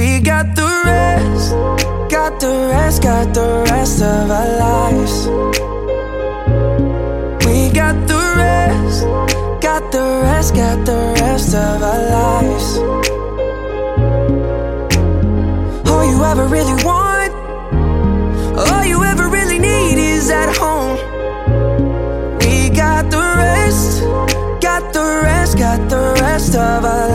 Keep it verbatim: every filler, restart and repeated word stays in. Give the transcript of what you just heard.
We got the rest, got the rest, got the rest of our lives. We got the rest, got the rest, got the rest of our lives. All you ever really want, all you ever really need is at home. We got the rest, got the rest, got the rest of our lives.